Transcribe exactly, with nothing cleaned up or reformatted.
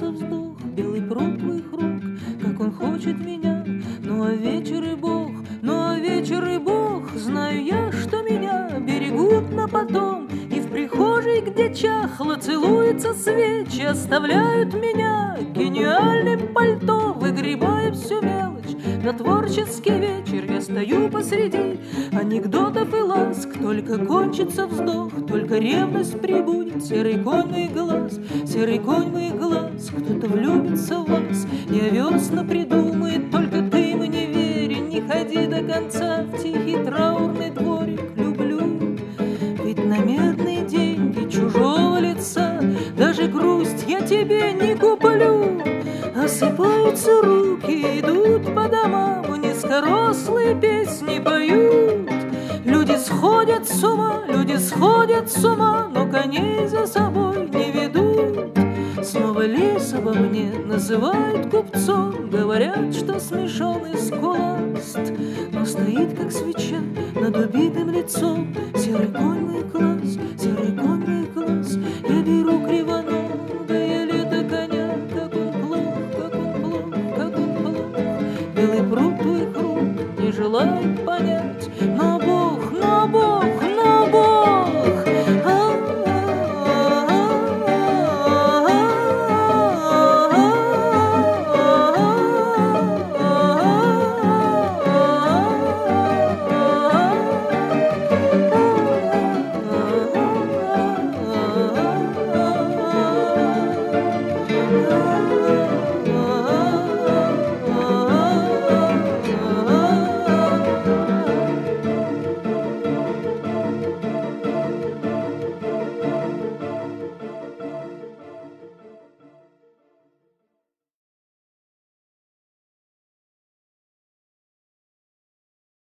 кончится вздох, белый пруд твоих рук, как он хочет меня. Ну а вечер и Бог, ну а вечер и Бог, знаю я, что меня берегут на потом. И в прихожей, где чахло целуются свечи, оставляют меня гениальным пальто, выгребая всю мелочь. На творческий вечер я стою посреди анекдотов и ласк. Только кончится вздох, только ревность прибудет. Серый конь моих глаз, серый конь моих глаз, кто-то влюбится в вас и овес напридумает. Только ты мне верь, не ходи до конца в тихий траурный дворик. Люблю, ведь на медные деньги чужого лица даже грусть я тебе не куплю. Осыпаются руки, идут по домам, низкорослые песни поют. Люди сходят с ума, люди сходят с ума, но коней за собой не ведут. Снова лес обо мне называют купцом, говорят, что смешон и скуласт, но стоит, как свеча, над убитым лицом. Серый конь мой глаз, серый конь мой глаз, я беру кривоногое лето коня. Как он плох, как он плох, как он плох, белый пруд твоих рук не желает понять, но